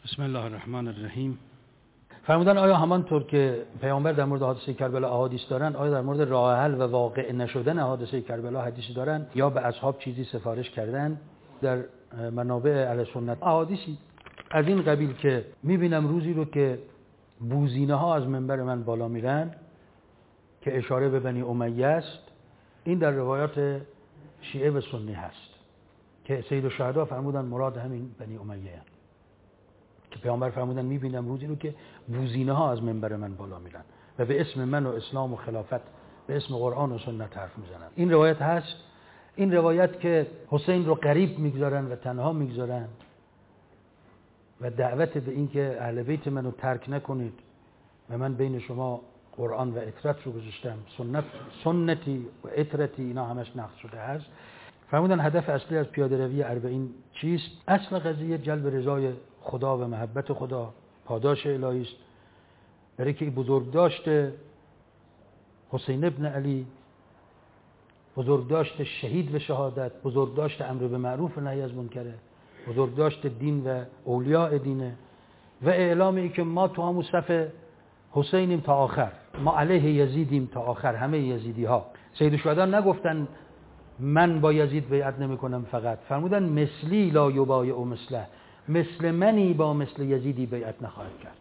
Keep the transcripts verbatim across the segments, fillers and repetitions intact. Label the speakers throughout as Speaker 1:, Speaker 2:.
Speaker 1: بسم الله الرحمن الرحیم. فرمودن آیا همانطور که پیامبر در مورد حادثه کربلا احادیث دارن، آیا در مورد راه حل و واقع نشدن حادثه کربلا حدیثی دارن یا به اصحاب چیزی سفارش کردن؟ در منابع اهل سنت احادیثی از این قبیل که میبینم روزی رو که بوزینه ها از منبر من بالا میرن که اشاره به بنی امیه است. این در روایات شیعه و سنی هست که سید الشهدا فرمودن مراد همین بنی امیه هست. که پیامبر فرمودن میبینم روزی رو که بوزینه ها از منبر من بالا میرن و به اسم من و اسلام و خلافت، به اسم قرآن و سنت حرف میزنن. این روایت هست. این روایت که حسین رو غریب میگذارن و تنها میگذارن و دعوت به این که اهل بیت منو ترک نکنید و من بین شما قرآن و اطرت رو گذاشتم، سنت سنتی و اطرتی، اینا همش نقض شده هست. فرمودن هدف اصلی از پیاده روی اربعین چیست؟ اصل قضیه جلب رضای خدا و محبت خدا، پاداش الهی است. برای که بزرگ داشته حسین ابن علی، بزرگ داشته شهید و شهادت، بزرگ داشته امر به معروف و نهی از منکره، بزرگ داشته دین و اولیاء دینه و اعلام ای که ما تو همون صف حسینیم تا آخر، ما علیه یزیدیم تا آخر، همه یزیدی ها. سید الشهدا نگفتن من با یزید بیعت نمی کنم فقط، فرمودن مثلی لا یبایع مثله، مثل منی با مثل یزیدی بیعت نخواهد کرد.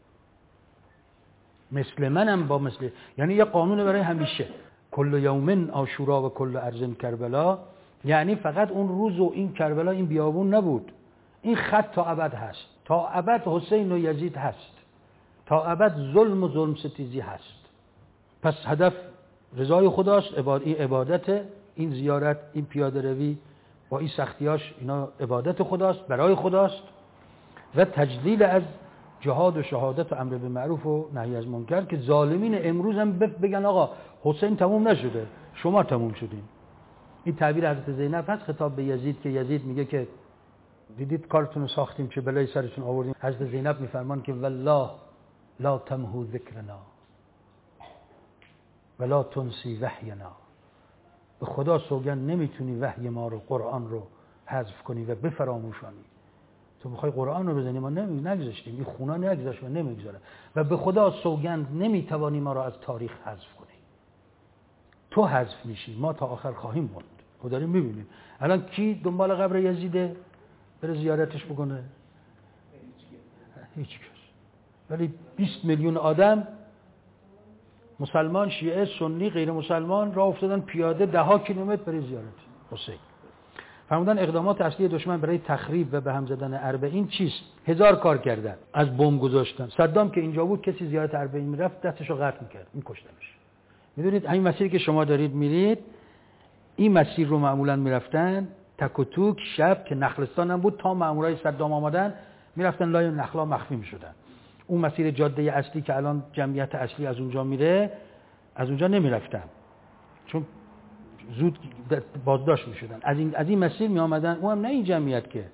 Speaker 1: مثل منم با مثل، یعنی یه قانون برای همیشه. کل یومن عاشورا و کل ارض کربلا، یعنی فقط اون روز و این کربلا این بیابون نبود، این خط تا ابد هست، تا ابد حسین و یزید هست، تا ابد ظلم و ظلم ستیزی هست. پس هدف رضای خداست، این عبادت، این زیارت، این پیاده روی با این سختیاش، اینا عبادت خداست، برای خداست و تجلیل از جهاد و شهادت و امر به معروف و نهی از منکر که ظالمین امروز هم بگن آقا حسین تموم نشده، شما تموم شدین. این تعبیر حضرت زینب هست خطاب به یزید که یزید میگه که دیدید کارتون رو ساختیم چه بلای سرتون آوردیم. حضرت زینب میفرمان که والله لا تمحو ذکرنا ولا تنسی وحینا، به خدا سوگند نمیتونی وحی ما رو، قرآن رو حذف کنی و بفراموشانی. تو میخوای قرآن رو بزنی، ما نمی نگذاشتیم، این خونا نگذاشت و نمیگذاره، و به خدا سوگند نمیتوانی ما رو از تاریخ حذف کنی. تو حذف میشی، ما تا آخر خواهیم موند. خب داریم میبینیم الان کی دنبال قبر یزیده بره زیارتش بکنه؟ هیچ کس. ولی بیست میلیون آدم، مسلمان، شیعه، سنی، غیر مسلمان، راه افتادن پیاده ده ها کیلومتر برای زیارت حسین. فرمودن اقدامات اصلی دشمن برای تخریب و به هم زدن اربعین چیست؟ هزار کار کردن، از بمب گذاشتن. صدام که اینجا بود کسی زیارت اربعین میرفت دستشو قطع میکرد، میکشتنش. میدونید این مسیری که شما دارید میرید، این مسیر رو معمولا میرفتن تک و توک شب که نخلستان هم بود، تا مامورای صدام آمدن میرفتن لای نخلا مخفی میشدن. اون مسیر جاده اصلی که الان جمعیت اصلی از اونجا میره، از اونجا نمیرفتن چون زود بازداشت میشدن. از این از این مسیر می آمدن، اونم نه این جمعیت که.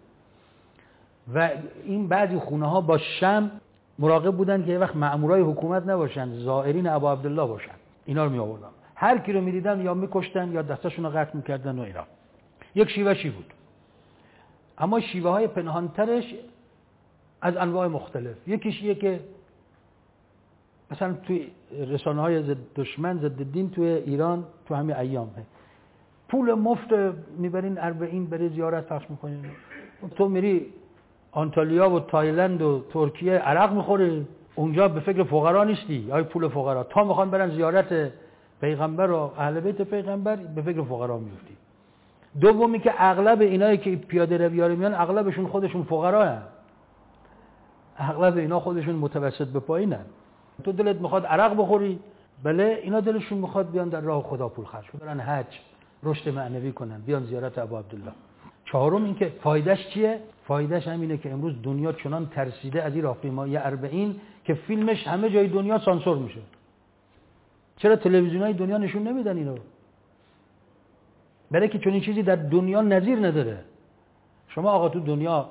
Speaker 1: و این بعضی خونه ها با شم مراقب بودن که یه وقت مامورای حکومت نباشن، زائرین ابا عبدالله باشن. اینا رو می آوردن، هر کی رو میدیدن یا میکشتن یا دستاشون رو قطع میکردن و اینا. یک شیوه شی بود، اما شیوه های پنهانترش از انواع مختلف. یکیش یه که مثلا توی رسانه های ضد دشمن، ضد دین توی ایران تو همین ایام هست، پول مفت میبرین اربعین برای زیارت پخش میکنین. تو میری آنتالیا و تایلند و ترکیه عرق میخوری، اونجا به فکر فقرا نیستی یا پول فقرا، تا میخوان برن زیارت پیغمبر و اهل بیت پیغمبر به فکر فقرا میفتی. دومی که اغلب اینایی که پیاده روی میان اغلبشون خودشون فقرا هستن، اغلب اینا خودشون متوسط به پایینن. تو دلت میخواد عرق بخوری، بله، اینا دلشون میخواد بیان در راه خدا پول خرج کنن، برن حج، رشد معنوی کنن، بیان زیارت ابا عبدالله. چهارم این که فایدهش چیه؟ فایدهش همینه که امروز دنیا چنان ترسیده از این راهپیمایی اربعین که فیلمش همه جای دنیا سانسور میشه. چرا تلویزیونای دنیا نشون نمیدن اینو؟ برای که چون این چیزی در دنیا نظیر نداره. شما آقا تو دنیا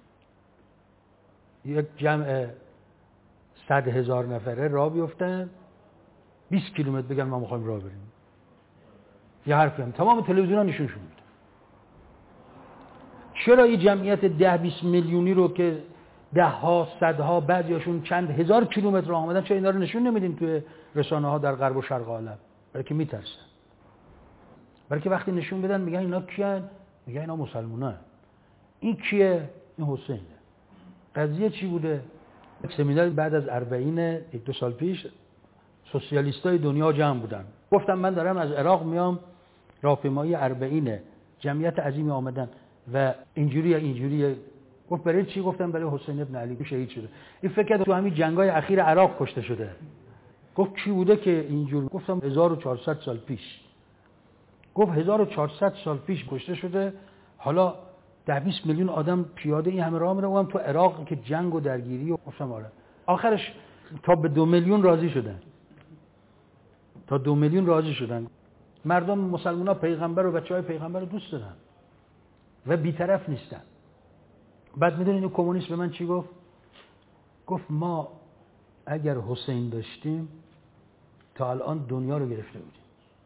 Speaker 1: یک جمع صد هزار نفره راه بیفتن، بیست کیلومتر بگن ما میخوایم راه بریم، یه حرفی هم تمام تلویزیون ها نشونشون میده. چرا این جمعیت ده بیست میلیونی رو که ده ها صدها بعضیاشون چند هزار کیلومتر راه آمدن، چرا اینا رو نشون نمیدین توی رسانه ها در غرب و شرق عالم؟ برای که میترسن. برای که وقتی نشون بدن میگن اینا کیان؟ میگن اینا مسلمانان. این کیه؟ این حسینه. قضیه چی بوده؟ سمینار بعد از اربعین یک دو سال پیش سوسیالیستای دنیا جمع بودن. گفتم من دارم از عراق میام، راهپیمایی اربعین، جمعیت عظیمی آمدن و اینجوری اینجوری. گفت برای چی؟ گفتم برای حسین ابن علی شهید شده. این فکر کرد تو همین جنگای اخیر عراق کشته شده. گفت کی بوده که اینجور؟ گفتم هزار و چهارصد سال پیش. گفت هزار و چهارصد سال پیش کشته شده. حالا ده بیست میلیون آدم پیاده این همه راه میره، اونم تو عراق که جنگ و درگیری. و گفتم آره. آخرش تا به دو میلیون راضی شدن. تا دو میلیون راضی شدن. مردم مسلمان ها پیغمبر و بچه های پیغمبر رو دوست دارن و بی‌طرف نیستن. بعد میدونین این کمونیست به من چی گفت؟ گفت ما اگر حسین داشتیم تا الان دنیا رو گرفته بودیم.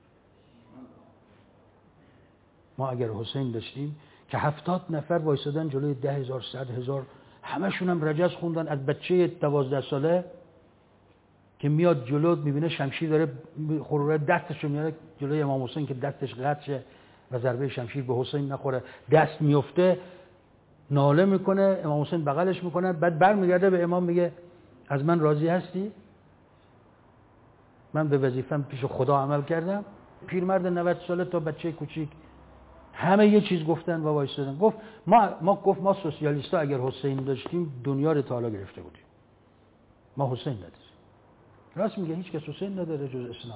Speaker 1: ما اگر حسین داشتیم که هفتاد نفر وایسادن جلوی ده هزار صد هزار، همشون هم رجز خوندن، از بچه دوازده ساله که میاد جلو میبینه شمشیر داره خروره دستشو میاره جلوی امام حسین که دستش قطع شه و ضربه شمشیر به حسین نخوره، دست میفته، ناله میکنه، امام حسین بغلش میکنه، بعد برمیگرده به امام میگه از من راضی هستی؟ من به وظیفه‌ام پیش خدا عمل کردم. پیرمرد نود ساله تا بچه کوچیک همه یه چیز گفتن و وایسادن. گفت ما ما گفت ما سوسیالیست‌ها اگر حسین داشتیم دنیا رو تا حالا گرفته بودیم. ما حسین نداریم. راست میگه، هیچ کس حسین نداره جز اسلام.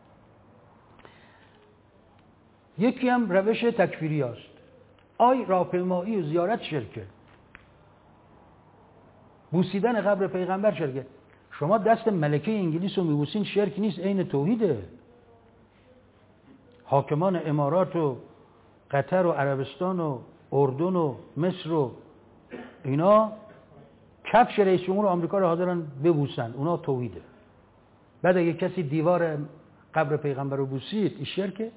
Speaker 1: یکی هم روش تکفیری است. آی راهپیمایی و زیارت شرکه، بوسیدن قبر پیغمبر شرکه. شما دست ملکه انگلیس رو میبوسین شرک نیست، عین توحیده. حاکمان امارات و قطر و عربستان و اردن و مصر و اینا کفش رئیس جمهور آمریکا رو حاضرن ببوسن، اونا توحیده. بعد اگه کسی دیوار قبر پیغمبر رو بوسید این شرکه.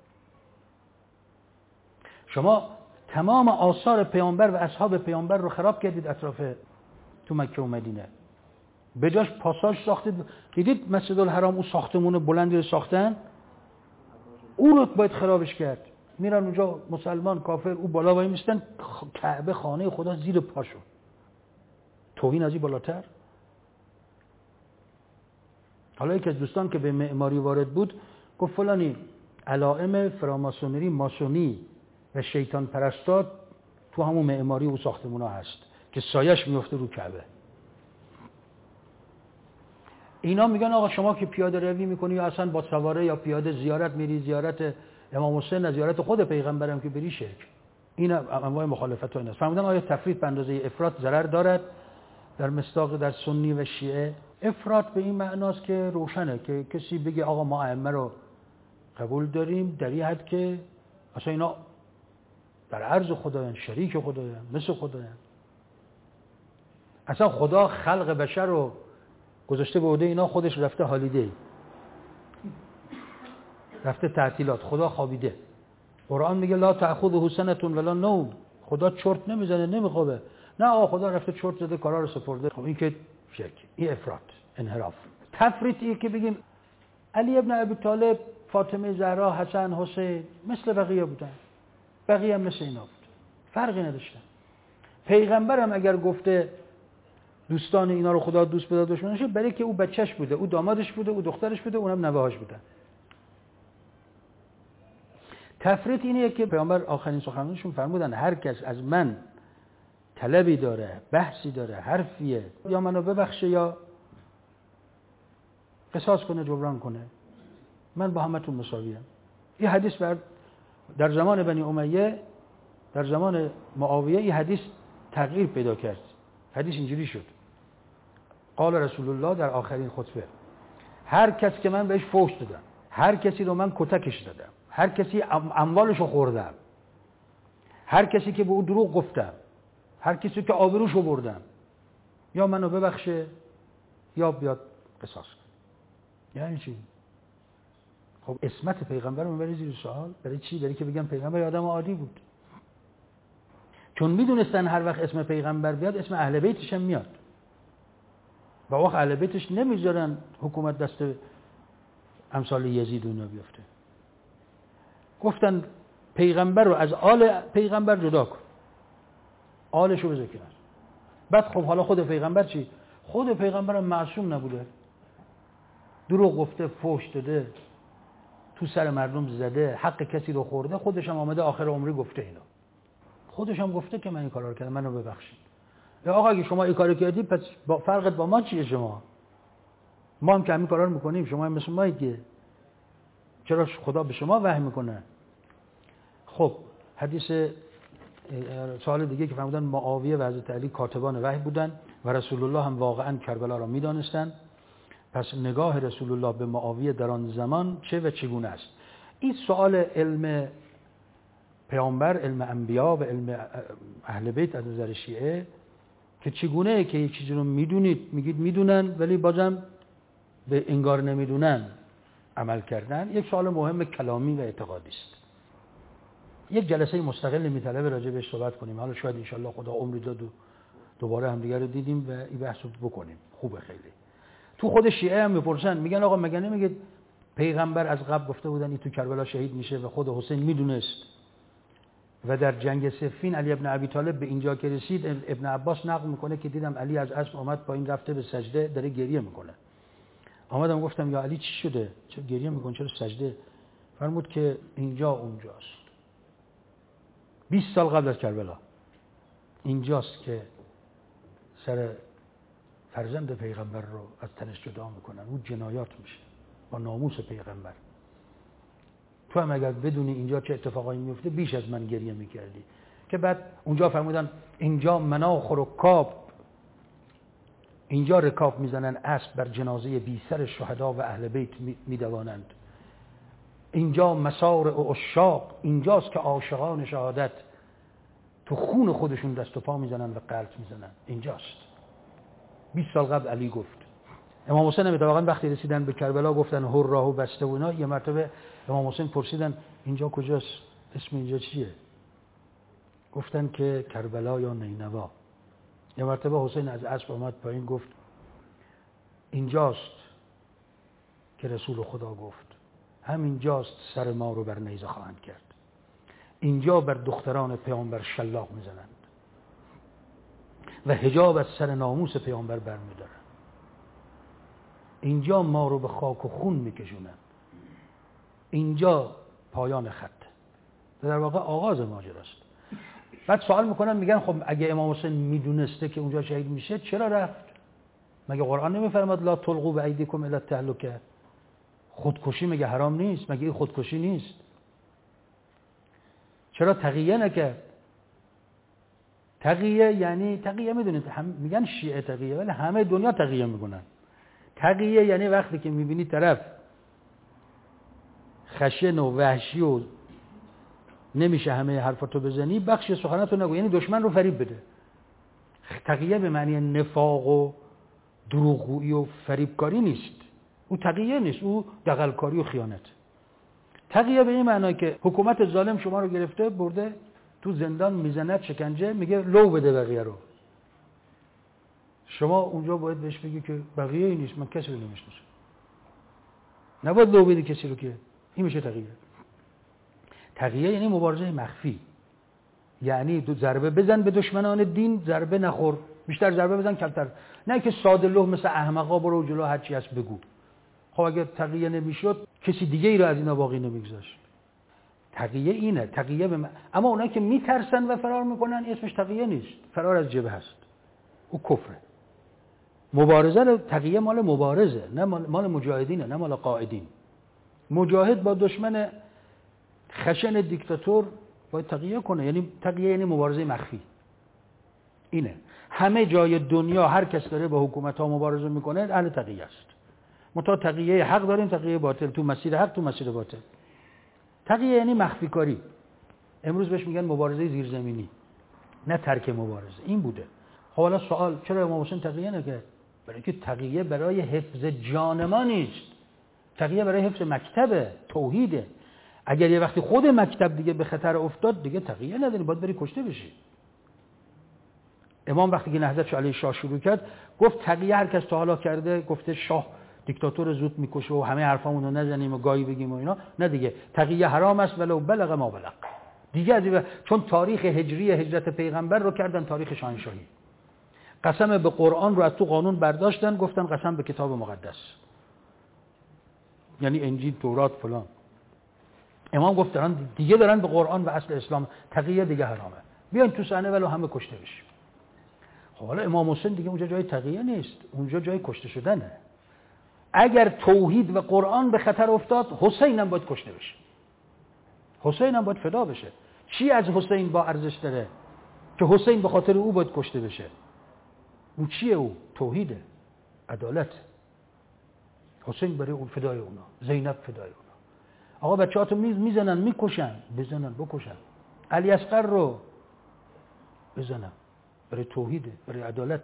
Speaker 1: شما تمام آثار پیامبر و اصحاب پیامبر رو خراب کردید اطراف تو مکه و مدینه. به جاش پاساژ ساختید. دیدید مسجد الحرام اون ساختمون بلندی رو ساختن، اون رو باید خرابش کرد. میرن اونجا مسلمان کافر او بالا وای میستن، کعبه خانه خدا زیر پاشون. توهین از این بالاتر؟ حالا یکی از دوستان که به معماری وارد بود گفت فلانی علائم فراماسونری، ماسونی و شیطان پرستات تو همون معماری و ساختمونا هست که سایش میفته رو کعبه. اینا میگن آقا شما که پیاده روی میکنی یا اصلا با سواره یا پیاده زیارت میری، زیارت امام حسین از زیارت خود پیغمبرم که بری شرک. این انواع مخالفت ها این است. فهمیدن آیا تفرید به اندازه افراط ضرر دارد در مصداق در سنی و شیعه؟ افراط به این معناست که روشنه که کسی بگه آقا ما ائمه رو قبول داریم در این حد که اصلا اینا در عرض خدایان، شریک خدایان، مثل خدایان. اصلا خدا خلق بشر رو گذاشته به عهده اینا، خودش رفته هالیدی، رفته تعطیلات، خدا خوابیده. قرآن میگه لا تأخذه سنة ولا نوم، خدا چرت نمیزنه، نمیخوابه. نه آقا خدا رفته چرت زده کارا رو سپرده. خب این که شرک، این افراط، انحراف. تفریطی که بگیم علی ابن ابی طالب، فاطمه زهرا، حسن، حسین مثل بقیه بودن، بقیه هم مثل اینا بود، فرقی نداشتن. پیغمبرم اگر گفته دوستان اینا رو خدا دوست بدار دشمنش، برای که او بچهش بوده، او دامادش بوده، او دخترش بوده، اونم نوه‌هاش بودن. تفریط اینه که پیامبر آخرین سخنانشون فرمودن هر کس از من طلبی داره، بحثی داره، حرفیه، یا منو ببخشه یا قصاص کنه، جبران کنه، من با همتون مساویم. این حدیث بر در زمان بنی امیه، در زمان معاویه این حدیث تغییر پیدا کرد. حدیث اینجوری شد: قال رسول الله در آخرین خطبه، هر کس که من بهش فحش دادم، هر کسی رو من کتکش دادم، هر کسی اموالشو خوردم، هر کسی که به او دروغ گفتم، هر کسی که آبروشو بردم، یا منو ببخشه یا بیاد قصاص کنه. یعنی چی؟ خب عصمت پیغمبر رو میبری زیر سوال. برای چی؟ برای که بگم پیغمبر آدم عادی بود. چون میدونستن هر وقت اسم پیغمبر بیاد اسم اهل بیتش هم میاد و وقت اهل بیتش نمیذارن حکومت دست امثال یزید و اینا بیفته. گفتن پیغمبر رو از آل پیغمبر جدا کن، آلش رو بذار کنار. بعد خب حالا خود پیغمبر چی؟ خود پیغمبر هم معصوم نبوده، دروغ گفته، فحش داده، تو سر مردم زده، حق کسی رو خورده، خودش هم آمده آخر عمری گفته اینا. خودش هم گفته که من این کارا رو کردم، منو ببخشید. یا آقا اگه شما این کارو کردید پس با فرقت با ما چیه؟ شما ما هم که همین کارا رو میکنیم، شما هم مثل ما دیگه. چرا خدا به شما وحی میکنه؟ خب حدیث سوال دیگه که فرمودن معاویه و حضرت علی کاتبان وحی بودن و رسول الله هم واقعا کربلا را میدانستند. پس نگاه رسول الله به معاویه در آن زمان چه و چگونه است؟ این سوال علم پیامبر، علم انبیا و علم اهل بیت از نظر شیعه که چگونه که یک چیزی رو میدونید، میگید میدونن ولی بازم به انگار نمیدونن عمل کردن، یک سوال مهم کلامی و اعتقادی است. یک جلسه مستقل میطلبه راجع بهش صحبت کنیم. حالا شاید ان شاءالله خدا عمری داد و دوباره هم دیگه رو دیدیم و این بحث رو بکنیم. خوبه خیلی. تو خود شیعه هم میپرسن، میگن آقا مگه نمیگید پیغمبر از قبل گفته بودن این تو کربلا شهید میشه و خود حسین میدونست و در جنگ صفین علی ابن ابی طالب به اینجا که رسید ابن عباس نقل میکنه که دیدم علی از اسب اومد پایین رفته به سجده داره گریه میکنه. آمدم گفتم یا علی چی شده؟ چرا گریه میکنی؟ چرا سجده؟ فرمود که اینجا اونجاست. بیست سال قبل از کربلا اینجاست که سر فرزند پیغمبر رو از تنش جدا میکنن. اون جنایات میشه با ناموس پیغمبر. تو هم اگر بدونی اینجا چه اتفاقایی میفته بیش از من گریه میکردی. که بعد اونجا فرمودن اینجا مناخ و رکاب، اینجا رکاب میزنن اسب بر جنازه بی سر شهدا و اهل بیت میدوانند. اینجا مسار عشاق، اینجاست که عاشقان شهادت تو خون خودشون دست و پا میزنن و قلط میزنن. اینجاست. بیست سال قبل علی گفت. امام حسین هم اتفاقا وقتی رسیدن به کربلا گفتن هر راهو بسته و اینا. یه مرتبه امام حسین پرسیدن اینجا کجاست؟ اسم اینجا چیه؟ گفتن که کربلا یا نینوا. یه مرتبه حسین از اسب آمد پایین گفت اینجاست که رسول خدا گفت همینجاست سر ما رو بر نیزه خواهند کرد. اینجا بر دختران پیامبر شلاق میزنند و حجاب از سر ناموس پیامبر برمیدارن. اینجا ما رو به خاک و خون میکشونن. اینجا پایان خط. در واقع آغاز ماجراست. بعد سوال میکنن میگن خب اگه امام حسین میدونسته که اونجا شهید میشه چرا رفت؟ مگه قرآن نمیفرماد لا تلقوا بایدیکم الی التهلکه؟ خودکشی مگه حرام نیست؟ مگه این خودکشی نیست؟ چرا تقیه نکرد؟ تقیه یعنی تقیه میدونید هم میگن شیعه تقیه ولی همه دنیا تقیه میکنن. تقیه یعنی وقتی که میبینی طرف خشن و وحشی و نمیشه همه حرفاتو بزنی بخش سخناتو نگو، یعنی دشمن رو فریب بده. تقیه به معنی نفاق و دروغگویی و فریبکاری نیست. او تقیه نیست، او دغلکاری و خیانت. تقیه به این معنی که حکومت ظالم شما رو گرفته برده تو زندان میزند شکنجه، میگه لو بده بقیه رو. شما اونجا باید بهش بگی که بقیه ای نیست، من کسی رو نمیشناسم. نباید لو بدی کسی رو که این میشه تقیه. تقیه یعنی مبارزه مخفی. یعنی دو ضربه بزن به دشمنان دین، ضربه نخور. بیشتر ضربه بزن کمتر. نه که ساده لوح مثل احمقا برو جلو هر چی هست بگو. خب اگه تقیه نمیشد کسی دیگه ای رو از اینا باقی نمیگذاشت. تقیه اینه. تقیه به من... اما اونایی که میترسن و فرار میکنن اسمش تقیه نیست، فرار از جبهه هست. او کفره. مبارزه رو تقیه مال مبارزه، نه مال مجاهدینه، نه مال قائدین. مجاهد با دشمن خشن دیکتاتور باید تقیه کنه. یعنی تقیه یعنی مبارزه مخفی. اینه. همه جای دنیا هر کس داره با حکومت ها مبارزه میکنه اهل تقیه است. متا تقیه حق داریم، تقیه باطل. تو مسیر حق، تو مسیر باطل. تقیه یعنی مخفی کاری. امروز بهش میگن مبارزه زیرزمینی، نه ترک مبارزه. این بوده. خب حالا سوال چرا امام حسین تقیه نکرد؟ برای اینکه تقیه برای حفظ جان ما نیست. تقیه برای حفظ مکتب توحیده. اگر یه وقتی خود مکتب دیگه به خطر افتاد دیگه تقیه نداری، باید بری کشته بشی. امام وقتی که نهضت علیه شاه شروع کرد گفت تقیه هر کس تا حالا کرده، گفته شاه دیکتاتور زود میکشه و همه حرفامون رو نزنیم و گاهی بگیم و اینا، نه دیگه، تقیه حرام است ولو بلغ ما بلغ دیگه از این، چون تاریخ هجری هجرت پیغمبر رو کردن تاریخ شاهنشاهی. قسم به قرآن رو از تو قانون برداشتن گفتن قسم به کتاب مقدس، یعنی انجیل، تورات، فلان. امام گفت دارن دیگه دارن به قرآن و اصل اسلام، تقیه دیگه حرامه، بیاین تو صحنه ولو همه کشته بشیم. خب حالا امام حسین دیگه اونجا جای تقیه نیست، اونجا جای کشته شدنه. اگر توحید و قرآن به خطر افتاد حسین هم باید کشته بشه، حسین هم باید فدا بشه. چی از حسین با ارزش داره که حسین به خاطر او باید کشته بشه؟ او چیه؟ او توحیده، عدالت. حسین برای اون فدای اونا، زینب فدای اونا. آقا بچه‌هاتو میزنن میکشن، بزنن بکشن. علی اصغر رو بزنن، برای توحیده، برای عدالت.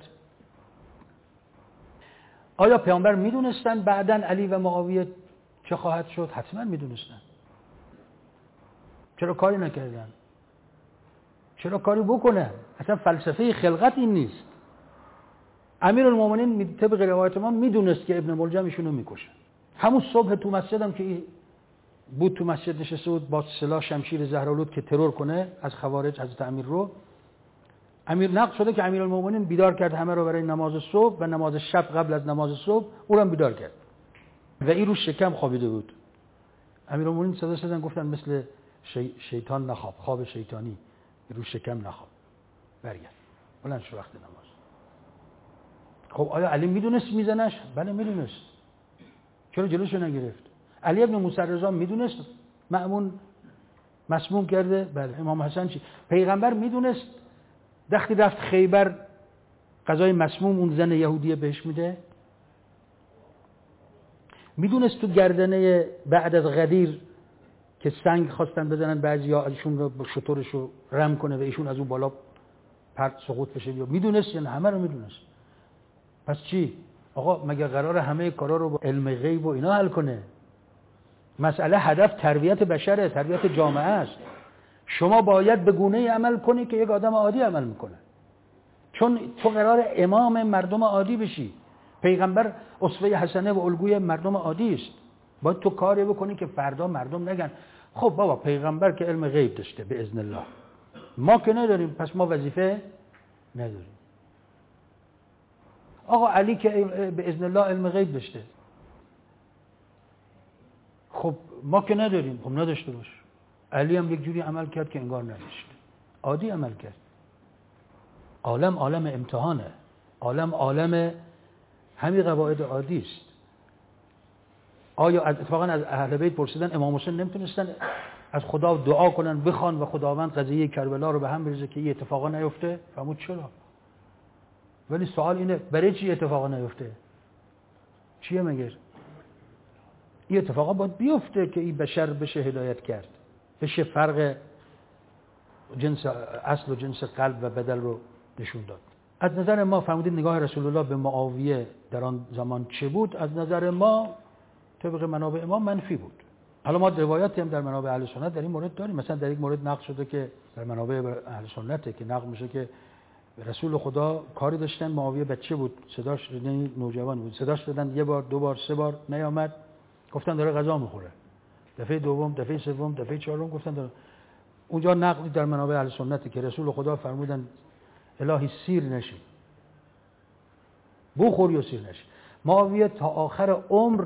Speaker 1: آیا پیامبر میدونستن بعداً علی و معاویه چه خواهد شد؟ حتما میدونستن. چرا کاری نکردن؟ چرا کاری بکنن؟ اصلا فلسفه خلقت این نیست. امیرالمومنین طبق روایت ما میدونست که ابن ملجم ایشونو میکشه. همون صبح تو مسجدم که بود، تو مسجد نشسته بود با سلاح شمشیر زهرآلود که ترور کنه از خوارج حضرت امیر رو. امیر نقل شده که امیرالمومنین بیدار کرد همه رو برای نماز صبح و نماز شب قبل از نماز صبح او رو بیدار کرد و این رو شکم خوابیده بود. امیرالمومنین صدا زدن گفتن مثل شی... شیطان نخواب، خواب شیطانی، رو شکم نخواب، برگرد بلند شو وقت نماز. خب آیا علی میدونست میزنش؟ بله میدونست. چرا جلوشو نگرفت؟ علی ابن موسی رضا میدونست مأمون مسموم کرده؟ بله. امام حسن چی؟ پیغمبر میدونست وقتی رفت خیبر غذای مسموم اون زن یهودیه بهش میده؟ میدونست تو گردنه بعد از غدیر که سنگ خواستن بزنن بعضیا ازشون رو شطورش رو رم کنه و ایشون از اون بالا پرت سقوط بشه؟ یا میدونست؟ یعنی همه رو میدونست. پس چی؟ آقا مگه قرار همه کارا رو با علم غیب و اینا حل کنه؟ مسئله هدف تربیت بشره، تربیت جامعه است. شما باید به گونه‌ای عمل کنی که یک آدم عادی عمل میکنه، چون تو قرار امام مردم عادی بشی. پیغمبر اسوه حسنه و الگوی مردم عادی است. باید تو کاری بکنی که فردا مردم نگن خب بابا پیغمبر که علم غیب داشته به اذن الله، ما که نداریم پس ما وظیفه نداریم. آقا علی که به اذن الله علم غیب داشته، خب ما که نداریم، خب نداشته باش. علی هم یک جوری عمل کرد که انگار نداشت، عادی عمل کرد. عالم عالم امتحانه، عالم عالم همین قواعد عادی است. آیا اتفاقا از اهل بیت پرسیدن امام حسین نمیتونستن از خدا دعا کنن بخوان و خداوند قضیه کربلا رو به هم بریزه که این اتفاقا نیفته؟ فرمود چرا؟ ولی سوال اینه برای چی اتفاقا نیفته؟ چیه مگر؟ این اتفاقا باید بیفته که این بشر بشه هدایت کرد، بشه فرق جنس اصل و جنس قلب و بدل رو نشون داد. از نظر ما فرمودید نگاه رسول الله به معاویه در آن زمان چه بود؟ از نظر ما طبق منابع ما منفی بود. حالا ما روایاتی هم در منابع اهل سنت در این مورد داریم. مثلا در یک مورد نقل شده که در منابع اهل سنته که نقل میشه که رسول خدا کاری داشتن، معاویه بچه بود، صداش یعنی نوجوان بود، صداش دادن یه بار دو بار سه بار نیامد، گفتن داره غذا میخوره. دفعه دوم، دفعه سوم، دفعه چهارم گفتن داره. اونجا نقلی در منابع اهل سنته که رسول خدا فرمودن الهی سیر نشی، بخوری و سیر نشی. معاویه تا آخر عمر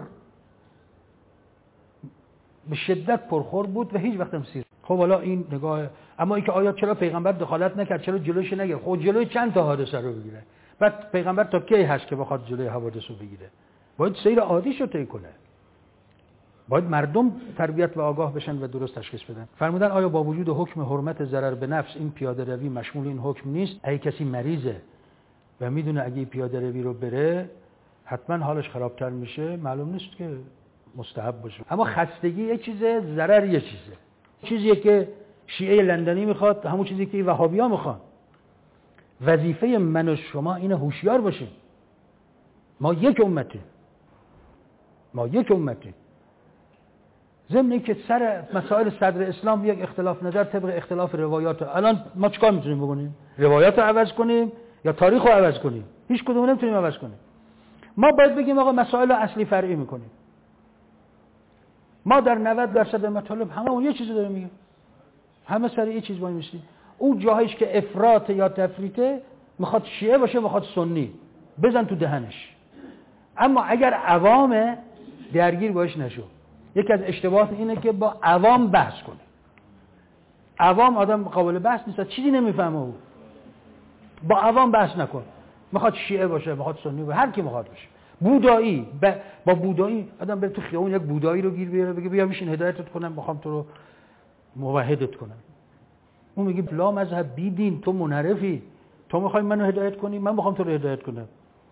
Speaker 1: به شدت پرخور بود و هیچ وقت هم سیر. خب حالا این نگاه، اما اینکه آیا چرا پیغمبر دخالت نکرد، چرا جلوش نگرفت؟ خب جلوی چند تا حادثه رو بگیره؟ بعد پیغمبر تا کی هست که بخواد جلوی حوادث رو بگیره؟ باید سیر عادیشو طی کنه. باید مردم تربیت و آگاه بشن و درست تشخیص بدن. فرمودن آیا با وجود حکم حرمت ضرر به نفس این پیاده روی مشمول این حکم نیست؟ اگه کسی مریضه و میدونه اگه پیاده روی رو بره حتما حالش خرابتر میشه، معلوم نیست که مستحب باشه. اما خستگی یه چیزه، ضرر یه چیزه. چیزیه که شیعه لندنی میخواد، همون چیزی که وهابی‌ها میخوان. وظیفه من و شما اینه هوشیار باشیم. ما یک امتیم. ما یک امتیم. ضمن اینکه سر مسائل صدر اسلام یک اختلاف نظر طبق اختلاف روایات. الان ما چیکار میتونیم بکنیم؟ روایات رو عوض کنیم یا تاریخ رو عوض کنیم؟ هیچ کدوم نمیتونیم عوض کنیم. ما باید بگیم آقا مسائل اصلی فرعی میکنیم. ما در نود درصد مطالب همه اون یه چیزی داریم میگیم، همه سر یه چیز وای میسیم. اون جاهایش که افراط یا تفریطه، میخواد شیعه باشه میخواد سنی، بزن تو دهنش. اما اگر عوامه، درگیر باش نشو. یکی از اشتباهات اینه که با عوام بحث کنه. عوام آدم قابل بحث نیست، چیزی نمیفهمه. او با عوام بحث نکن. میخواد شیعه باشه میخواد سنی باشه، هر کی میخواد باشه. بودایی ب... با بودایی آدم بره تو خیابون یک بودایی رو گیر بیاره بگه بیا بشین هدایتت کنم، میخوام تو رو موحدت کنم. اون میگه لا مذهب بی دین، تو منحرفی، تو میخوای منو هدایت کنی، من میخوام تو رو هدایت کنم.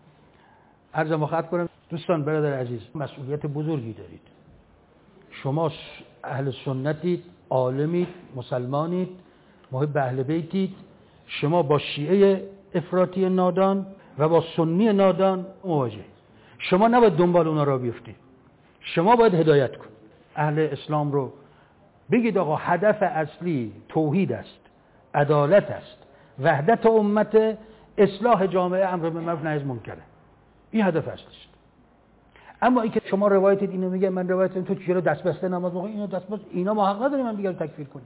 Speaker 1: عرض مخاطب کنم دوستان برادر عزیز، مسئولیت بزرگی دارید. شما اهل سنتید، عالمید، مسلمانید، محب اهل بیتید. شما با شیعه افراطی نادان و با سنی نادان مواجه. شما نباید دنبال اونا را بیفتید. شما باید هدایت کنید. اهل اسلام رو بگید آقا هدف اصلی توحید است، عدالت است، وحدت امت، اصلاح جامعه، امر بالمعروف نهی از منکره. این هدف اصلی است. اما اینکه شما روایت اینو میگه، من روایت تو چرا دست بسته نماز میخونی، اینو دست بسته، اینا ما حق نداریم من دیگه تکفیر کنیم.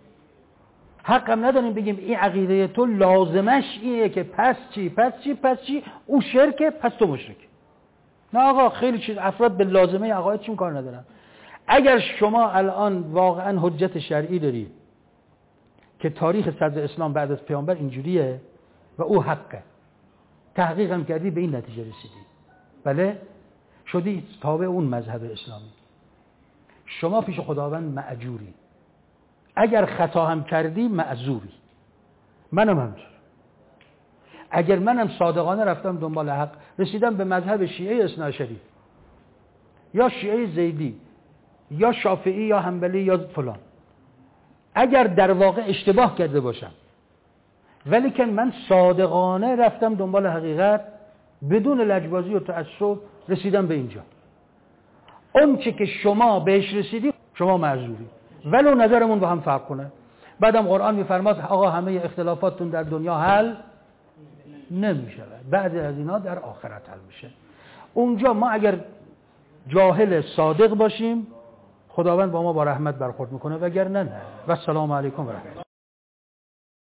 Speaker 1: حق هم نداریم بگیم این عقیده تو لازمش اینه که پس چی پس چی پس چی او شرکه پس تو مشرک. نه آقا، خیلی چیز افراد به لازمه عقاید چون کار ندارن. اگر شما الان واقعا حجت شرعی دارید که تاریخ صدر اسلام بعد از پیامبر اینجوریه و او حقه، تحقیق هم کردی به این نتیجه رسیدی، بله شدی تابع اون مذهب اسلامی، شما پیش خداوند مأجوری. اگر خطا هم کردی معذوری. منم همینطور. اگر منم صادقانه رفتم دنبال حق، رسیدم به مذهب شیعه اثنا عشری یا شیعه زیدی یا شافعی یا حنبلی یا فلان، اگر در واقع اشتباه کرده باشم ولی که من صادقانه رفتم دنبال حقیقت بدون لجبازی و تعصب، رسیدم به اینجا، اون چه که شما بهش رسیدی شما معذوری، ولو نظرمون با هم فرق کنه. بعدم قرآن میفرماد آقا همه اختلافاتتون در دنیا حل نمیشه، بعضی از اینا در آخرت حل میشه. اونجا ما اگر جاهل صادق باشیم خداوند با ما با رحمت برخورد میکنه، وگرنه نه. و السلام علیکم و رحمت.